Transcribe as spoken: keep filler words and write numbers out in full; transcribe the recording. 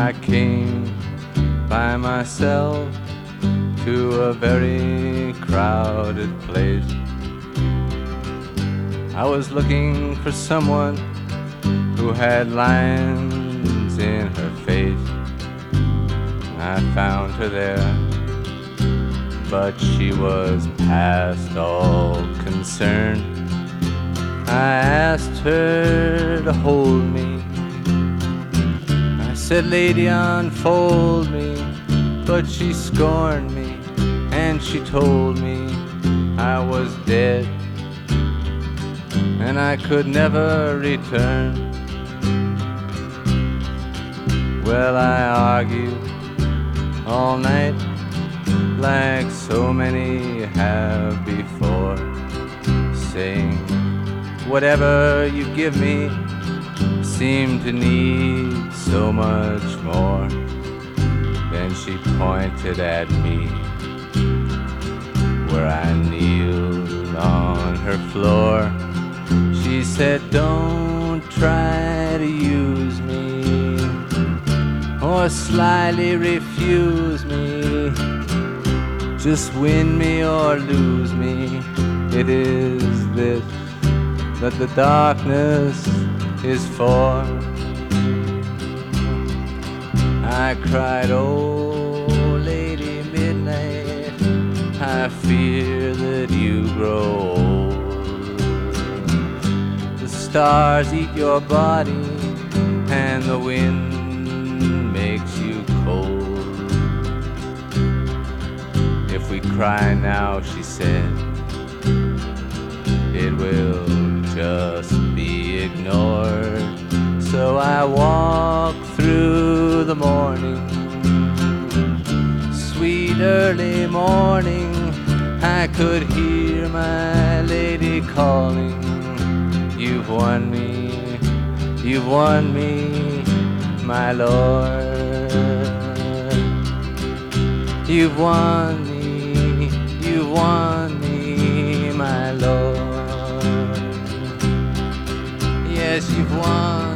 I came by myself to a very crowded place. I was looking for someone who had lines in her face. I found her there, but she was past all concern. I asked her to hold me. I said, "Lady, unfold me," but she scorned me, and she told me I was dead, and I could never return. Well, I argued all night like so many have before, saying whatever you give me seemed to need so much more. Then she pointed at me where I kneeled on her floor. She said, "Don't try to use me or slyly refuse me. Just win me or lose me. It is this that the darkness is for." I cried, "Oh, Lady Midnight, I fear that you grow old. The stars eat your body and the wind makes you cold. If we cry now," she said, "it will just be ignored." So I walk through the morning, sweet early morning. I could hear my lady calling, "You've won me, you've won me, my lord. You've won me, you've won me, my lord. Yes, you've won